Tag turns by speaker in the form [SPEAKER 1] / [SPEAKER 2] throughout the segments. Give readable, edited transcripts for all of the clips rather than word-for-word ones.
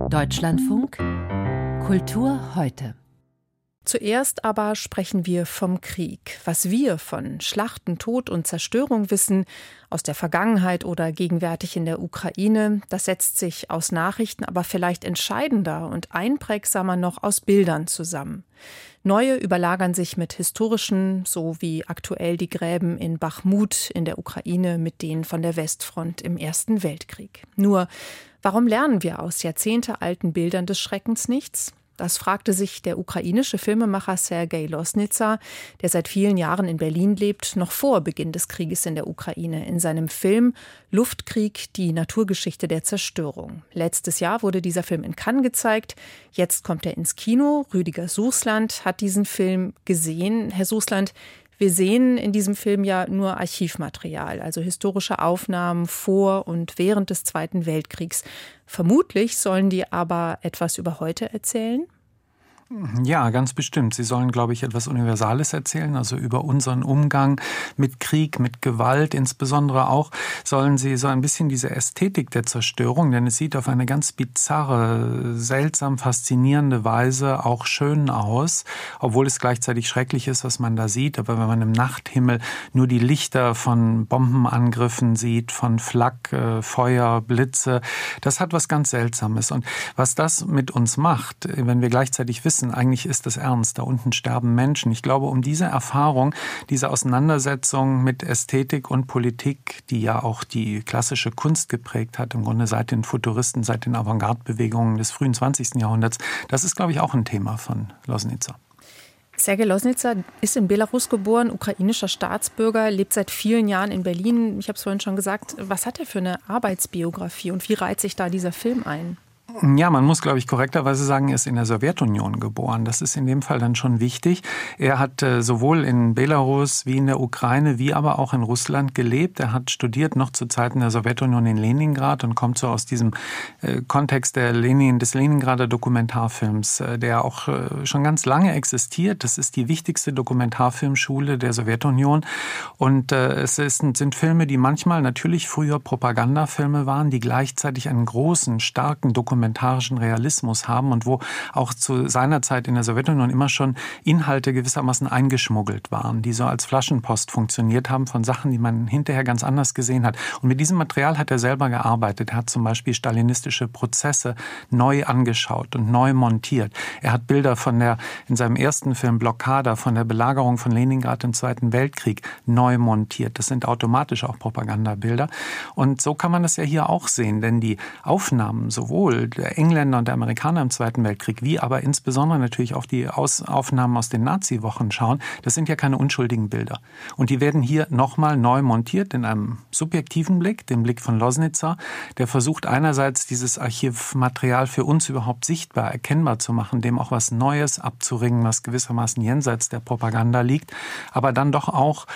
[SPEAKER 1] Deutschlandfunk Kultur heute.
[SPEAKER 2] Zuerst aber sprechen wir vom Krieg. Was wir von Schlachten, Tod und Zerstörung wissen, aus der Vergangenheit oder gegenwärtig in der Ukraine, das setzt sich aus Nachrichten, aber vielleicht entscheidender und einprägsamer noch aus Bildern zusammen. Neue überlagern sich mit historischen, so wie aktuell die Gräben in Bachmut in der Ukraine mit denen von der Westfront im Ersten Weltkrieg. Nur, warum lernen wir aus jahrzehntealten Bildern des Schreckens nichts? Das fragte sich der ukrainische Filmemacher Sergej Loznitsa, der seit vielen Jahren in Berlin lebt, noch vor Beginn des Krieges in der Ukraine, in seinem Film Luftkrieg, die Naturgeschichte der Zerstörung. Letztes Jahr wurde dieser Film in Cannes gezeigt, jetzt kommt er ins Kino. Rüdiger Suchsland hat diesen Film gesehen. Herr Suchsland, wir sehen in diesem Film ja nur Archivmaterial, also historische Aufnahmen vor und während des Zweiten Weltkriegs. Vermutlich sollen die aber etwas über heute erzählen?
[SPEAKER 3] Ja, ganz bestimmt. Sie sollen, glaube ich, etwas Universales erzählen, also über unseren Umgang mit Krieg, mit Gewalt. Insbesondere auch sollen sie so ein bisschen diese Ästhetik der Zerstörung, denn es sieht auf eine ganz bizarre, seltsam faszinierende Weise auch schön aus, obwohl es gleichzeitig schrecklich ist, was man da sieht. Aber wenn man im Nachthimmel nur die Lichter von Bombenangriffen sieht, von Flak, Feuer, Blitze, das hat was ganz Seltsames. Und was das mit uns macht, wenn wir gleichzeitig wissen, eigentlich ist das ernst, da unten sterben Menschen. Ich glaube, um diese Erfahrung, diese Auseinandersetzung mit Ästhetik und Politik, die ja auch die klassische Kunst geprägt hat, im Grunde seit den Futuristen, seit den Avantgarde-Bewegungen des frühen 20. Jahrhunderts, das ist, glaube ich, auch ein Thema von Loznitsa.
[SPEAKER 2] Sergej Loznitsa ist in Belarus geboren, ukrainischer Staatsbürger, lebt seit vielen Jahren in Berlin. Ich habe es vorhin schon gesagt. Was hat er für eine Arbeitsbiografie und wie reiht sich da dieser Film ein?
[SPEAKER 3] Ja, man muss, glaube ich, korrekterweise sagen, er ist in der Sowjetunion geboren. Das ist in dem Fall dann schon wichtig. Er hat sowohl in Belarus wie in der Ukraine wie aber auch in Russland gelebt. Er hat studiert noch zu Zeiten der Sowjetunion in Leningrad und kommt so aus diesem Kontext des Leningrader Dokumentarfilms, der auch schon ganz lange existiert. Das ist die wichtigste Dokumentarfilmschule der Sowjetunion. Und sind Filme, die manchmal natürlich früher Propagandafilme waren, die gleichzeitig einen großen, starken dokumentarischen Realismus haben und wo auch zu seiner Zeit in der Sowjetunion immer schon Inhalte gewissermaßen eingeschmuggelt waren, die so als Flaschenpost funktioniert haben von Sachen, die man hinterher ganz anders gesehen hat. Und mit diesem Material hat er selber gearbeitet. Er hat zum Beispiel stalinistische Prozesse neu angeschaut und neu montiert. Er hat Bilder in seinem ersten Film Blockada, von der Belagerung von Leningrad im Zweiten Weltkrieg neu montiert. Das sind automatisch auch Propagandabilder. Und so kann man das ja hier auch sehen, denn die Aufnahmen sowohl der Engländer und der Amerikaner im Zweiten Weltkrieg, wie aber insbesondere natürlich auch die Aufnahmen aus den Nazi-Wochen schauen, das sind ja keine unschuldigen Bilder. Und die werden hier nochmal neu montiert in einem subjektiven Blick, dem Blick von Loznitsa, der versucht einerseits dieses Archivmaterial für uns überhaupt sichtbar, erkennbar zu machen, dem auch was Neues abzuringen, was gewissermaßen jenseits der Propaganda liegt, aber dann doch auch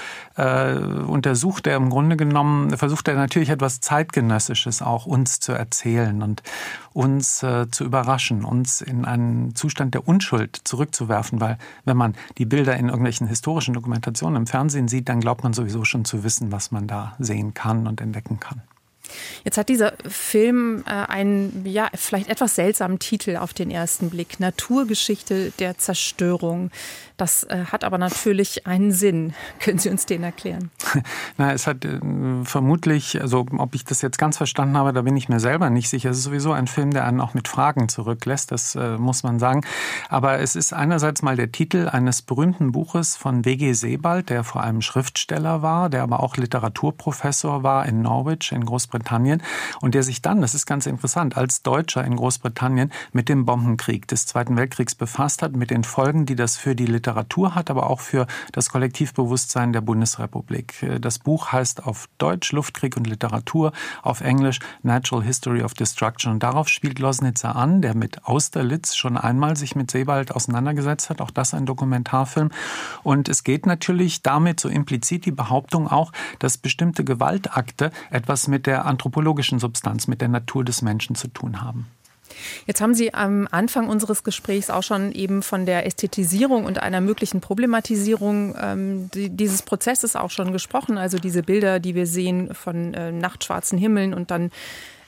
[SPEAKER 3] versucht er natürlich etwas Zeitgenössisches auch uns zu erzählen und uns zu überraschen, uns in einen Zustand der Unschuld zurückzuwerfen, weil wenn man die Bilder in irgendwelchen historischen Dokumentationen im Fernsehen sieht, dann glaubt man sowieso schon zu wissen, was man da sehen kann und entdecken kann.
[SPEAKER 2] Jetzt hat dieser Film einen vielleicht etwas seltsamen Titel auf den ersten Blick. Naturgeschichte der Zerstörung. Das hat aber natürlich einen Sinn. Können Sie uns den erklären?
[SPEAKER 3] Es hat vermutlich, also ob ich das jetzt ganz verstanden habe, da bin ich mir selber nicht sicher. Es ist sowieso ein Film, der einen auch mit Fragen zurücklässt, das muss man sagen. Aber es ist einerseits mal der Titel eines berühmten Buches von W.G. Sebald, der vor allem Schriftsteller war, der aber auch Literaturprofessor war in Norwich in Großbritannien und der sich dann, das ist ganz interessant, als Deutscher in Großbritannien mit dem Bombenkrieg des Zweiten Weltkriegs befasst hat, mit den Folgen, die das für die Literatur hat, aber auch für das Kollektivbewusstsein der Bundesrepublik. Das Buch heißt auf Deutsch Luftkrieg und Literatur, auf Englisch Natural History of Destruction. Und darauf spielt Loznitsa an, der mit Austerlitz schon einmal sich mit Sebald auseinandergesetzt hat. Auch das ein Dokumentarfilm. Und es geht natürlich damit so implizit die Behauptung auch, dass bestimmte Gewaltakte etwas mit der anthropologischen Substanz, mit der Natur des Menschen zu tun haben.
[SPEAKER 2] Jetzt haben Sie am Anfang unseres Gesprächs auch schon eben von der Ästhetisierung und einer möglichen Problematisierung dieses Prozesses auch schon gesprochen. Also diese Bilder, die wir sehen von nachtschwarzen Himmeln und dann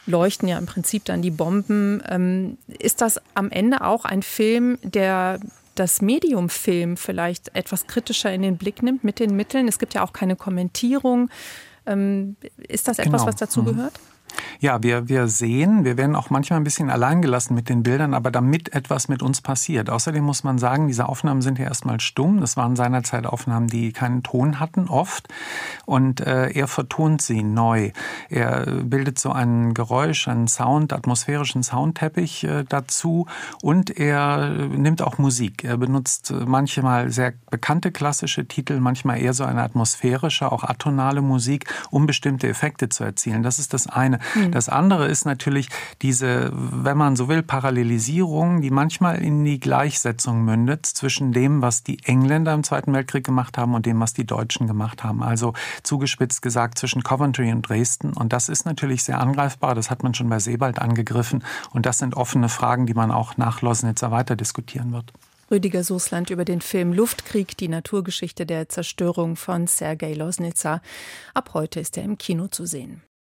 [SPEAKER 2] leuchten ja im Prinzip dann die Bomben. Ist das am Ende auch ein Film, der das Medium Film vielleicht etwas kritischer in den Blick nimmt mit den Mitteln? Es gibt ja auch keine Kommentierung. Ist das etwas, was dazu gehört?
[SPEAKER 3] Ja, wir werden auch manchmal ein bisschen alleingelassen mit den Bildern, aber damit etwas mit uns passiert. Außerdem muss man sagen, diese Aufnahmen sind ja erstmal stumm. Das waren seinerzeit Aufnahmen, die keinen Ton hatten, oft. Und er vertont sie neu. Er bildet so ein Geräusch, einen Sound, atmosphärischen Soundteppich dazu. Und er nimmt auch Musik. Er benutzt manchmal sehr bekannte klassische Titel, manchmal eher so eine atmosphärische, auch atonale Musik, um bestimmte Effekte zu erzielen. Das ist das eine. Das andere ist natürlich diese, wenn man so will, Parallelisierung, die manchmal in die Gleichsetzung mündet zwischen dem, was die Engländer im Zweiten Weltkrieg gemacht haben und dem, was die Deutschen gemacht haben. Also zugespitzt gesagt zwischen Coventry und Dresden. Und das ist natürlich sehr angreifbar. Das hat man schon bei Sebald angegriffen. Und das sind offene Fragen, die man auch nach Loznitzer weiter diskutieren wird.
[SPEAKER 2] Rüdiger Sußland über den Film Luftkrieg, die Naturgeschichte der Zerstörung von Sergei Loznitzer. Ab heute ist er im Kino zu sehen.